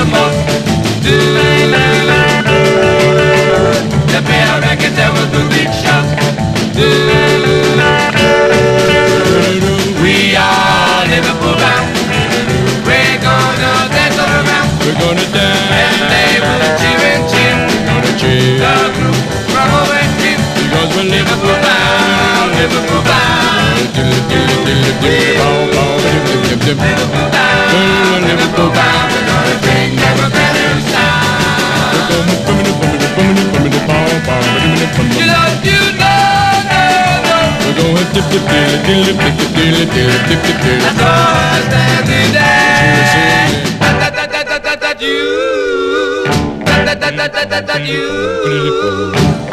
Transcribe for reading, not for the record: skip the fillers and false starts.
the most. The bell record that was the big shot. We are Liverpool bound. We're gonna dance all around. We're gonna dance. And they will cheer and cheer. We're gonna cheer. The group from over and here. Because we're Liverpool bound, Liverpool bound. Liverpool bound, Liverpool bound. We're gonna bring them a brand new sound. You know, we're going dip dip dip dip dip dip dip dip. that's all standing there. You, you.